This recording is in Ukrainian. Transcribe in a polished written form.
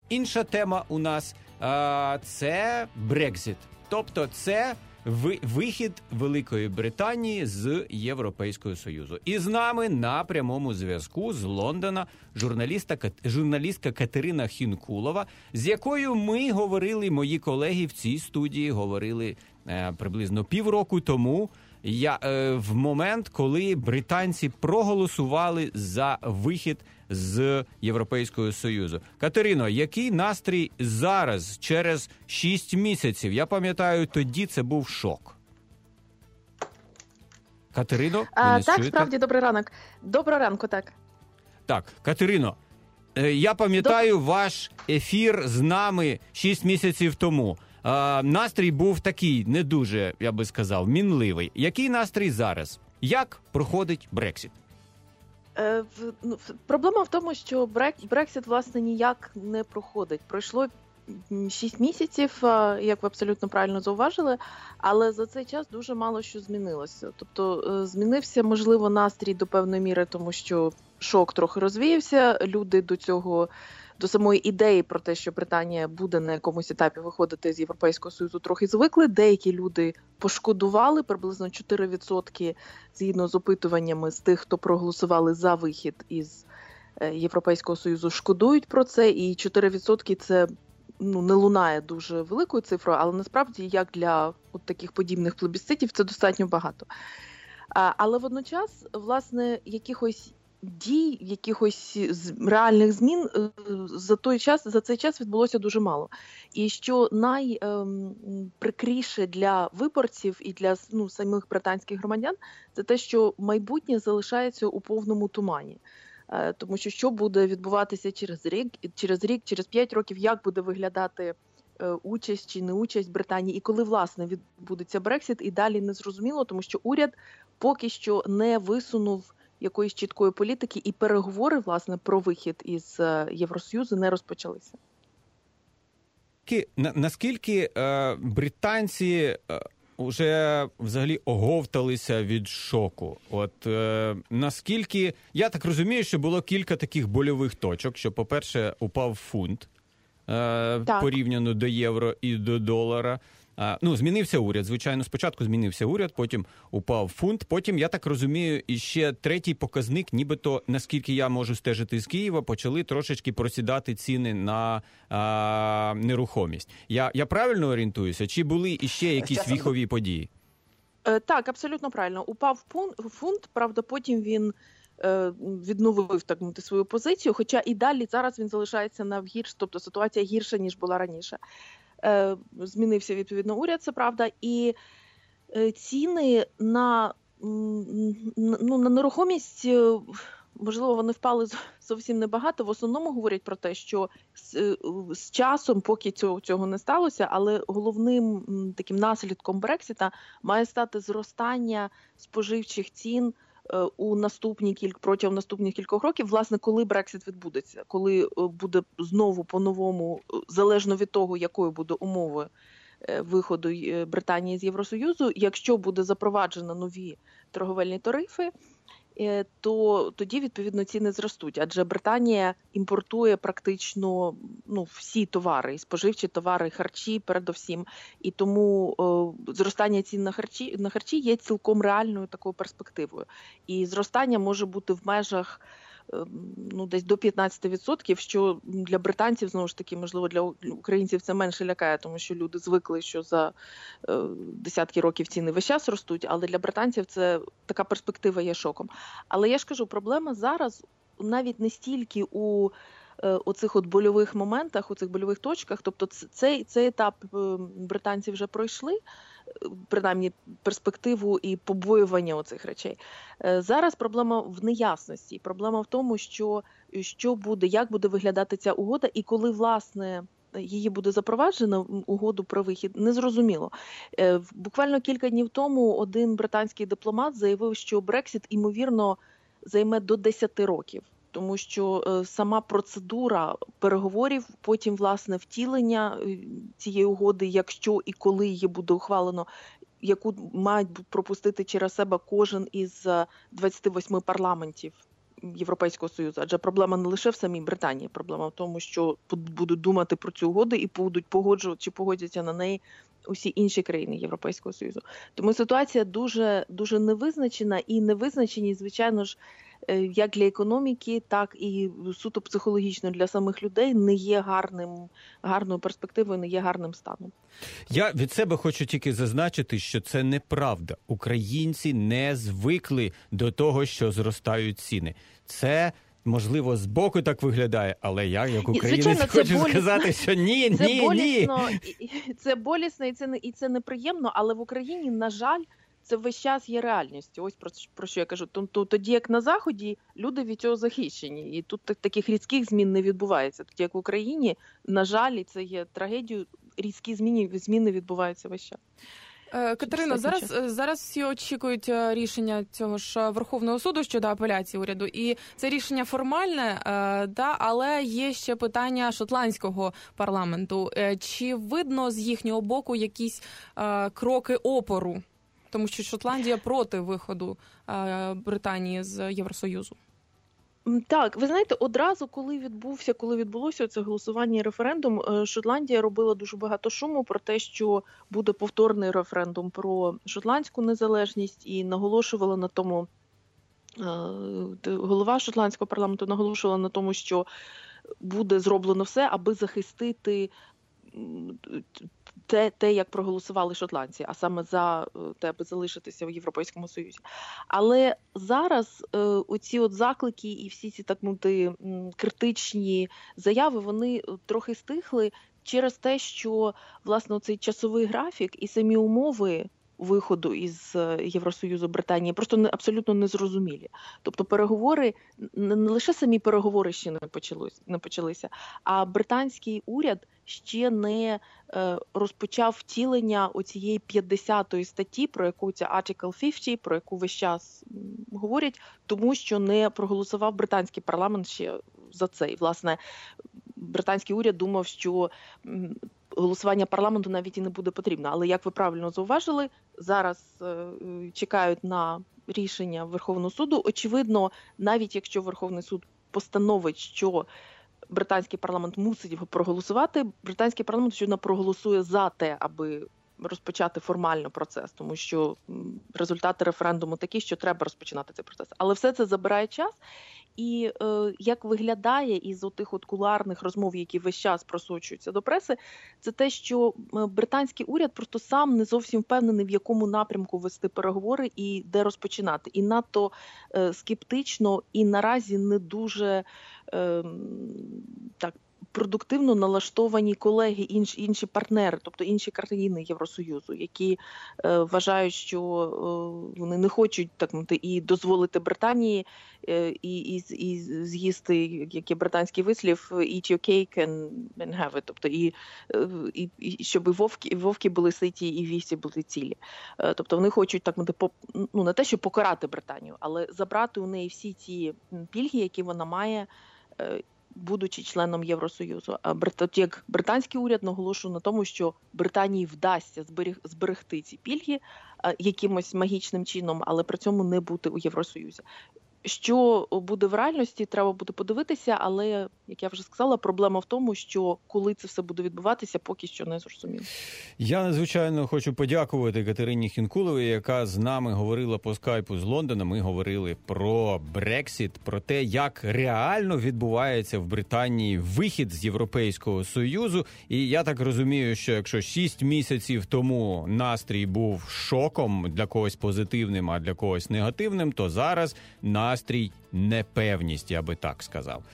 Інша тема у нас це Брекзит. Тобто це вихід Великої Британії з Європейського Союзу. І з нами на прямому зв'язку з Лондона журналістка Катерина Хінкулова, з якою ми говорили, мої колеги в цій студії говорили приблизно півроку тому, в момент, коли британці проголосували за вихід з Європейського Союзу. Катерино, який настрій зараз, через 6 місяців? Я пам'ятаю, тоді це був шок. Катерино, так, чуєте? Справді, добрий ранок. Доброго ранку, так. Так, Катерино, я пам'ятаю ваш ефір з нами 6 місяців тому. Настрій був такий, не дуже, я би сказав, мінливий. Який настрій зараз? Як проходить Брексит? Проблема в тому, що Брексит, власне, ніяк не проходить. Пройшло 6 місяців, як ви абсолютно правильно зауважили, але за цей час дуже мало що змінилося. Тобто змінився, можливо, настрій до певної міри, тому що шок трохи розвіявся, люди до самої ідеї про те, що Британія буде на якомусь етапі виходити з Європейського Союзу, трохи звикли. Деякі люди пошкодували, приблизно 4% згідно з опитуваннями з тих, хто проголосували за вихід із Європейського Союзу, шкодують про це, і 4% це не лунає дуже великою цифрою, але насправді, як для от таких подібних плебісцитів, це достатньо багато. Але водночас, власне, якихось дій, якихось реальних змін за цей час відбулося дуже мало. І що найприкріше для виборців і для самих британських громадян, це те, що майбутнє залишається у повному тумані. Тому що буде відбуватися через рік, через 5 років, як буде виглядати участь чи неучасть Британії, і коли, власне, відбудеться Брексит, і далі не зрозуміло, тому що уряд поки що не висунув якоїсь чіткої політики, і переговори, власне, про вихід із Євросоюзу не розпочалися. Наскільки британці вже взагалі оговталися від шоку? Наскільки, я так розумію, що було кілька таких больових точок, що, по-перше, упав фунт порівняно до євро і до долара. Змінився уряд, звичайно, спочатку змінився уряд, потім упав фунт, потім, я так розумію, іще третій показник, нібито, наскільки я можу стежити з Києва, почали трошечки просідати ціни на нерухомість. Я правильно орієнтуюся? Чи були іще якісь віхові події? Так, абсолютно правильно. Упав фунт, правда, потім він відновив, так мовити, свою позицію, хоча і далі зараз він залишається навгірш, тобто ситуація гірша, ніж була раніше. Змінився, відповідно, уряд, це правда, і ціни на нерухомість, можливо, вони впали зовсім небагато. В основному говорять про те, що з часом, поки цього не сталося, але головним таким наслідком Брексіта має стати зростання споживчих цін протягом наступних кількох років, власне, коли Брексит відбудеться, коли буде знову по-новому, залежно від того, якою буде умовою виходу Британії з Євросоюзу, якщо буде запроваджено нові торговельні тарифи, то тоді, відповідно, ціни зростуть. Адже Британія імпортує практично всі товари, і споживчі товари, харчі передовсім. І тому зростання цін на харчі є цілком реальною такою перспективою. І зростання може бути в межах десь до 15%, що для британців, знову ж таки, можливо, для українців це менше лякає, тому що люди звикли, що за десятки роких ціни весь час ростуть, але для британців це така перспектива є шоком. Але я ж кажу, проблема зараз навіть не стільки у оцих больових моментах, у цих больових точках, тобто цей етап британці вже пройшли, принаймні перспективу і побоювання оцих речей. Зараз проблема в неясності. Проблема в тому, що буде, як буде виглядати ця угода, і коли, власне, її буде запроваджено, угоду про вихід, незрозуміло. Буквально кілька днів тому один британський дипломат заявив, що Брексит, ймовірно, займе до 10 років. Тому що сама процедура переговорів, потім, власне, втілення цієї угоди, якщо і коли її буде ухвалено, яку мають пропустити через себе кожен із 28 парламентів Європейського Союзу. Адже проблема не лише в самій Британії, проблема в тому, що будуть думати про цю угоду і будуть погоджувати чи погодяться на неї усі інші країни Європейського Союзу. Тому ситуація дуже, дуже невизначена, і невизначеність, звичайно ж, як для економіки, так і суто психологічно для самих людей не є гарною перспективою, не є гарним станом. Я від себе хочу тільки зазначити, що це неправда. Українці не звикли до того, що зростають ціни. Це, можливо, збоку так виглядає, але я, як українець, звичайно, хочу сказати, що ні. Це болісно і це неприємно, але в Україні, на жаль, це весь час є реальністю. Ось про що я кажу. Тоді, як на Заході, люди від цього захищені. І тут таких різких змін не відбувається. Тоді, як в Україні, на жаль, і це є трагедією, різкі зміни відбуваються весь час. Катерино, зараз всі очікують рішення цього ж Верховного суду щодо апеляції уряду. І це рішення формальне, але є ще питання шотландського парламенту. Чи видно з їхнього боку якісь кроки опору? Тому що Шотландія проти виходу Британії з Євросоюзу. Так, ви знаєте, одразу, коли відбулося це голосування і референдум, Шотландія робила дуже багато шуму про те, що буде повторний референдум про шотландську незалежність, і наголошувала на тому, голова шотландського парламенту наголошувала на тому, що буде зроблено все, аби захистити те, як проголосували шотландці, а саме за те, аби залишитися в Європейському Союзі. Але зараз оці от заклики і всі ці, так мовити, критичні заяви, вони трохи стихли через те, що, власне, цей часовий графік і самі умови виходу із Євросоюзу Британії просто абсолютно незрозумілі. Тобто переговори, не лише самі переговори ще не почалися, а британський уряд ще не розпочав втілення оцієї 50-ї статті, про яку ця Article 50, про яку весь час говорять, тому що не проголосував британський парламент ще за це. І, власне, британський уряд думав, що голосування парламенту навіть і не буде потрібно. Але, як ви правильно зауважили, зараз чекають на рішення Верховного суду. Очевидно, навіть якщо Верховний суд постановить, що британський парламент мусить його проголосувати, британський парламент щодо проголосує за те, аби розпочати формально процес, тому що результати референдуму такі, що треба розпочинати цей процес. Але все це забирає час. І як виглядає із отих от кулуарних розмов, які весь час просочуються до преси, це те, що британський уряд просто сам не зовсім впевнений, в якому напрямку вести переговори і де розпочинати. І надто скептично і наразі не дуже так продуктивно налаштовані колеги, інші партнери, тобто інші країни Євросоюзу, які вважають, що вони не хочуть так мовити і дозволити Британії і з'їсти, як є британський вислів, eat your cake and have it, тобто і щоб і вовки були ситі, і вівці були цілі. Тобто вони хочуть так мовити, не те, що покарати Британію, але забрати у неї всі ці пільги, які вона має, будучи членом Євросоюзу. Як британський уряд наголошує на тому, що Британії вдасться зберегти ці пільги якимось магічним чином, але при цьому не бути у Євросоюзі. Що буде в реальності, треба буде подивитися, але, як я вже сказала, проблема в тому, що коли це все буде відбуватися, поки що не зрозуміло. Я надзвичайно хочу подякувати Катерині Хінкуловій, яка з нами говорила по скайпу з Лондона. Ми говорили про Брексіт, про те, як реально відбувається в Британії вихід з Європейського Союзу. І я так розумію, що якщо 6 місяців тому настрій був шоком, для когось позитивним, а для когось негативним, то зараз настрій непевність, я би так сказав.